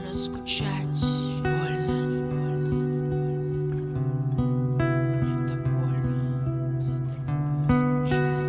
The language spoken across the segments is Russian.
больно скучать, больно. Мне так больно за тобой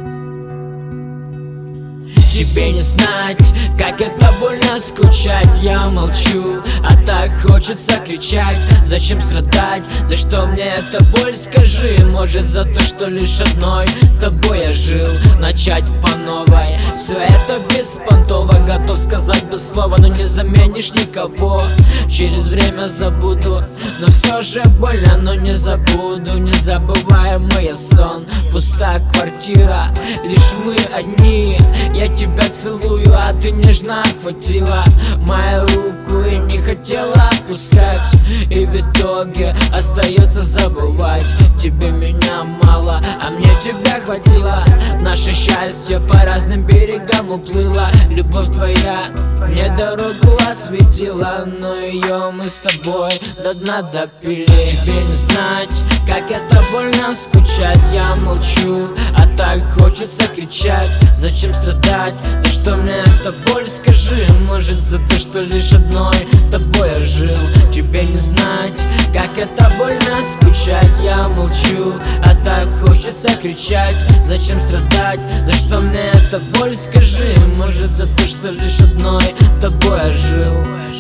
скучать. Тебе не знать, как это больно скучать. Я молчу, а так хочется кричать. Зачем страдать, за что мне эта боль, скажи? Может за то, что лишь одной тобой я жил. Начать по новой, все это беспонтово. Готов сказать без слова, но не заменишь никого. Через время забуду, но все же больно, но не забуду. Незабываемый сон, пустая квартира, лишь мы одни. Я тебя целую, а ты нежно охватила мою руку и не хотела отпускать. И в итоге остается забывать. Тебе меня мало, а мне тебя хватило. Наше счастье по разным берегам уплыло. Любовь твоя мне дорогу осветила, но ее мы с тобой до дна допили. Тебе не знать, как это больно скучать. Я молчу, а так хочется кричать. Зачем страдать, за что мне эта боль, скажи? Может за то, что лишь одной тобой я жил. Тебе не знать, как это больно скучать. Я молчу, а так хочется кричать. Зачем страдать, за что мне эта боль, скажи? Может за то, что лишь одной тобой я жил.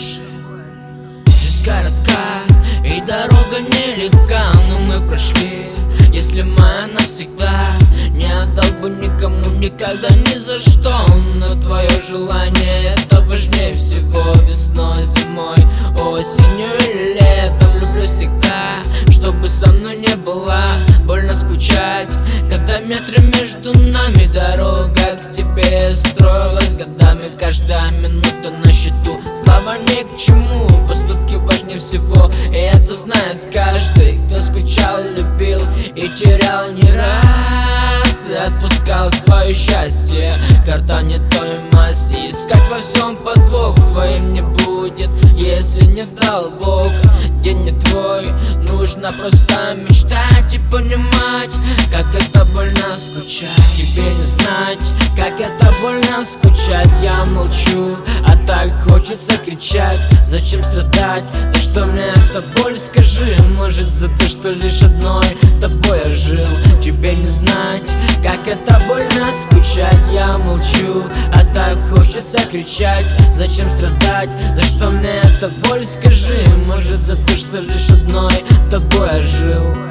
Жизнь коротка и дорога нелегка, но мы прошли. Если моя навсегда, не отдал бы никому никогда ни за что. Но твое желание это важнее всего. Весной, зимой, осенью и летом люблю всегда, чтобы со мной не было больно скучать. Когда метры между нами, дорога к тебе строилась годами. Каждая минута на счету, слава ни к чему, поступки важнее всего. И это знает каждый, кто скучал, любил и терял не раз. И отпускал свое счастье, карта не той масти. Искать во всем подвох твоим не будет, если не дал Бог. День не твой, нужно просто мечтать и понимать, как это больно скучать. Тебе не знать, как это больно скучать. Я молчу, а так хочется кричать. Зачем страдать, за что мне эта боль, скажи? Может за то, что лишь одной тобой я жил. Тебе не знать, как это больно скучать. Я молчу, а так хочется кричать. Зачем страдать, за что мне эта боль, скажи? Может за то, что лишь одной тобой я жил.